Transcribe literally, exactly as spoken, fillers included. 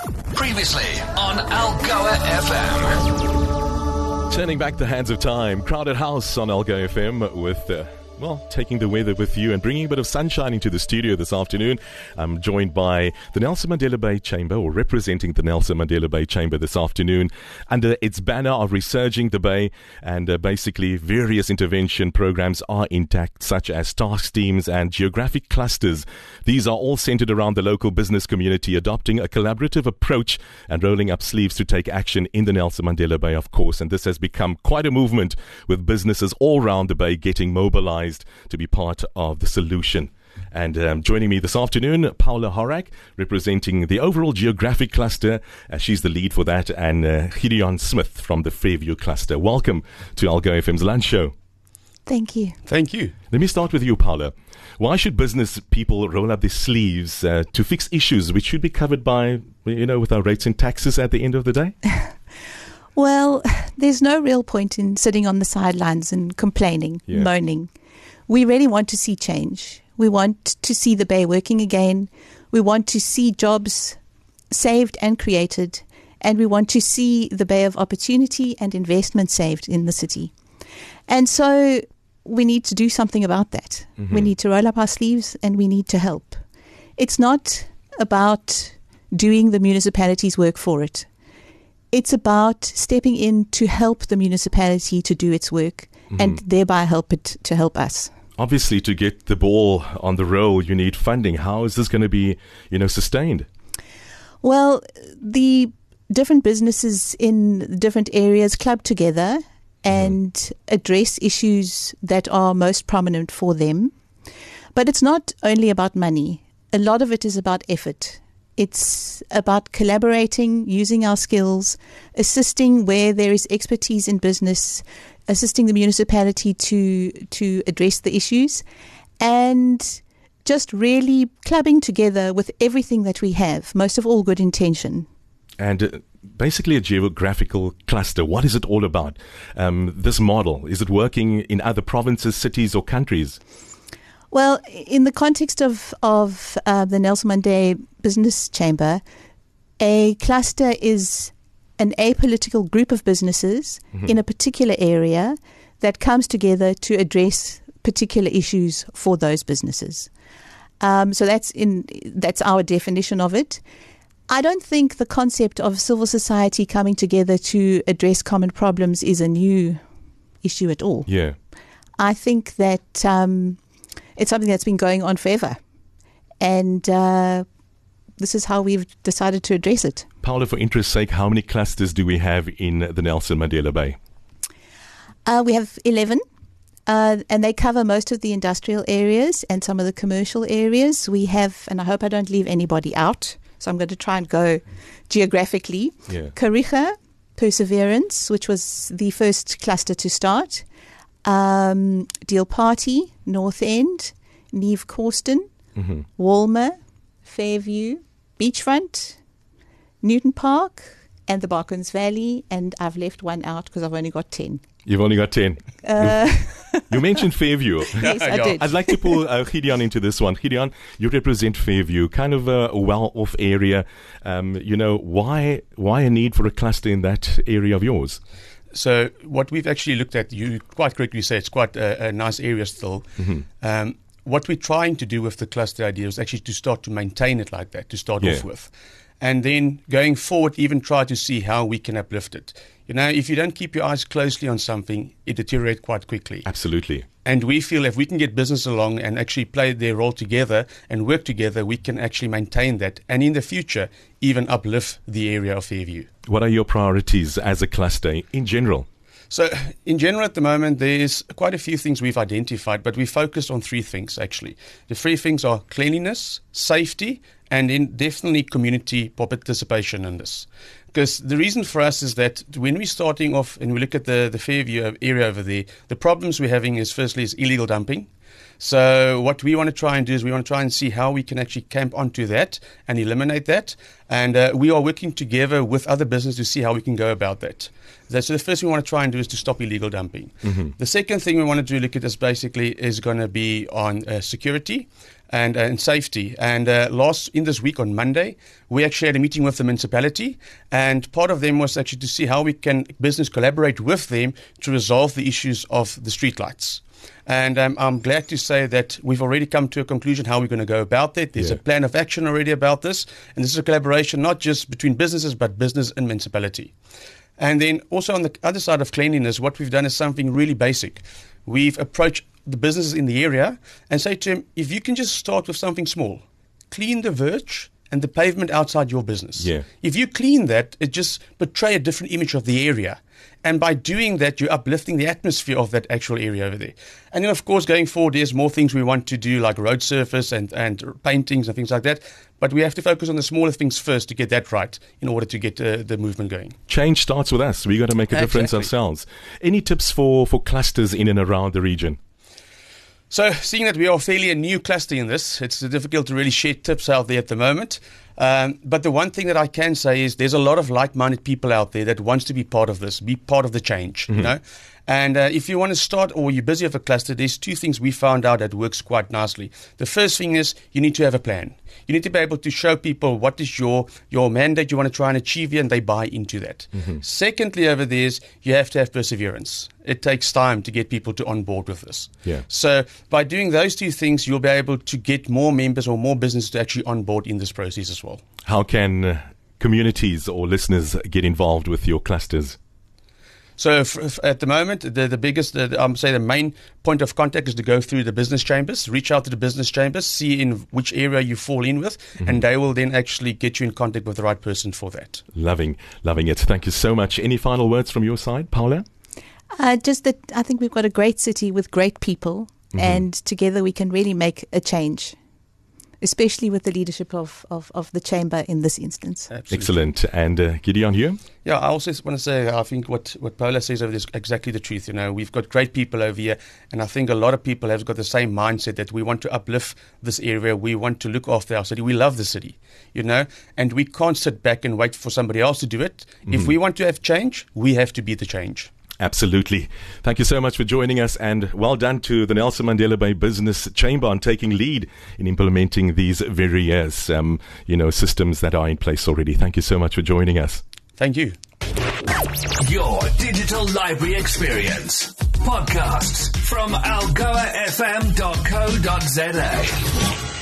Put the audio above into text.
Previously on Algoa F M. Turning back the hands of time, Crowded House on Algoa F M with, uh, well, taking the weather with you and bringing a bit of sunshine into the studio this afternoon. I'm joined by the Nelson Mandela Bay Chamber, or representing the Nelson Mandela Bay Chamber this afternoon, under its banner of Resurging the Bay, and uh, basically various intervention programs are intact, such as task teams and geographic clusters. These are all centered around the local business community, adopting a collaborative approach and rolling up sleeves to take action in the Nelson Mandela Bay, of course. And this has become quite a movement, with businesses all around the Bay getting mobilized to be part of the solution. And um, joining me this afternoon, Paula Horak, representing the overall geographic cluster. Uh, she's the lead for that, and uh, Gideon Smith from the Fairview cluster. Welcome to Algoa F M's Lunch Show. Thank you. Thank you. Let me start with you, Paula. Why should business people roll up their sleeves uh, to fix issues which should be covered by, you know, with our rates and taxes at the end of the day? Well, there's no real point in sitting on the sidelines and complaining, Yeah. moaning. We really want to see change. We want to see the Bay working again. We want to see jobs saved and created. And we want to see the Bay of opportunity and investment saved in the city. And so we need to do something about that. Mm-hmm. We need to roll up our sleeves and we need to help. It's not about doing the municipality's work for it. It's about stepping in to help the municipality to do its work, mm-hmm. and thereby help it to help us. Obviously, to get the ball on the roll, you need funding. How is this going to be, you know, sustained? Well, the different businesses in different areas club together and mm. address issues that are most prominent for them. But it's not only about money. A lot of it is about effort. It's about collaborating, using our skills, assisting where there is expertise in business, assisting the municipality to to address the issues, and just really clubbing together with everything that we have, most of all good intention. And uh, basically a geographical cluster, what is it all about? Um, this model, is it working in other provinces, cities or countries? Well, in the context of, of uh, the Nelson Mandela Business Chamber, a cluster is an apolitical group of businesses mm-hmm. in a particular area that comes together to address particular issues for those businesses. Um, so that's in that's our definition of it. I don't think the concept of civil society coming together to address common problems is a new issue at all. Yeah, I think that um, it's something that's been going on forever, and uh, this is how we've decided to address it. Paula, for interest's sake, how many clusters do we have in the Nelson Mandela Bay? Uh, we have eleven, uh, and they cover most of the industrial areas and some of the commercial areas. We have, and I hope I don't leave anybody out, so I'm going to try and go geographically. Yeah. Kariga, Perseverance, which was the first cluster to start. Um, Deal Party, North End, Neve Corsten, mm-hmm. Walmer, Fairview, Beachfront, Newton Park, and the Barkens Valley. And I've left one out because I've only got ten. You've only got ten. Uh, you mentioned Fairview. Yes, I did. I'd like to pull uh, Gideon into this one. Gideon, you represent Fairview, kind of a well-off area. Um, you know, why why a need for a cluster in that area of yours? So what we've actually looked at, you quite correctly say it's quite a, a nice area still. Mm-hmm. Um, what we're trying to do with the cluster idea is actually to start to maintain it like that, to start yeah. off with. And then going forward, even try to see how we can uplift it. You know, if you don't keep your eyes closely on something, it deteriorates quite quickly. Absolutely. And we feel if we can get business along and actually play their role together and work together, we can actually maintain that. And in the future, even uplift the area of Fairview. What are your priorities as a cluster in general? So in general at the moment, there's quite a few things we've identified, but we focused on three things actually. The three things are cleanliness, safety, and in definitely community participation in this. Because the reason for us is that when we're starting off and we look at the, the Fairview area over there, the problems we're having is firstly is illegal dumping. So what we want to try and do is we want to try and see how we can actually camp onto that and eliminate that. And uh, we are working together with other businesses to see how we can go about that. So the first thing we want to try and do is to stop illegal dumping. Mm-hmm. The second thing we want to do, look at this basically, is going to be on uh, security and, uh, and safety. And uh, last in this week on Monday, we actually had a meeting with the municipality, and part of them was actually to see how we can business collaborate with them to resolve the issues of the streetlights. And um, I'm glad to say that we've already come to a conclusion how we're going to go about that. There's yeah. a plan of action already about this, and this is a collaboration not just between businesses but business and municipality. And then also on the other side of cleanliness, what we've done is something really basic. We've approached the businesses in the area and say to them, if you can just start with something small, clean the verge and the pavement outside your business. Yeah. If you clean that, it just portrays a different image of the area. And by doing that, you're uplifting the atmosphere of that actual area over there. And then, of course, going forward, there's more things we want to do, like road surface and, and paintings and things like that. But we have to focus on the smaller things first to get that right in order to get uh, the movement going. Change starts with us. We've got to make a Exactly. difference ourselves. Any tips for, for clusters in and around the region? So, seeing that we are fairly a new cluster in this, it's difficult to really share tips out there at the moment. Um, but the one thing that I can say is there's a lot of like-minded people out there that wants to be part of this, be part of the change, mm-hmm. you know. And uh, if you want to start or you're busy with a cluster, there's two things we found out that works quite nicely. The first thing is you need to have a plan. You need to be able to show people what is your, your mandate you want to try and achieve here, and they buy into that. Mm-hmm. Secondly, over there is you have to have perseverance. It takes time to get people to on board with this. Yeah. So by doing those two things, you'll be able to get more members or more business to actually on board in this process as well. How can uh, communities or listeners get involved with your clusters? So f- f- at the moment, the, the biggest, the, I'm say the main point of contact is to go through the business chambers, reach out to the business chambers, see in which area you fall in with, mm-hmm. and they will then actually get you in contact with the right person for that. Loving, loving it. Thank you so much. Any final words from your side, Paula? Uh, just that I think we've got a great city with great people, mm-hmm. and together we can really make a change, especially with the leadership of, of, of the chamber in this instance. Absolutely. Excellent. And uh, Gideon here? Yeah, I also want to say I think what, what Paula says over there is exactly the truth. You know, we've got great people over here, and I think a lot of people have got the same mindset that we want to uplift this area. We want to look after our city. We love the city, you know, and we can't sit back and wait for somebody else to do it. Mm-hmm. If we want to have change, we have to be the change. Absolutely. Thank you so much for joining us, and well done to the Nelson Mandela Bay Business Chamber on taking lead in implementing these various um, you know, systems that are in place already. Thank you so much for joining us. Thank you. Your digital library experience. Podcasts from algoa f m dot co dot z a.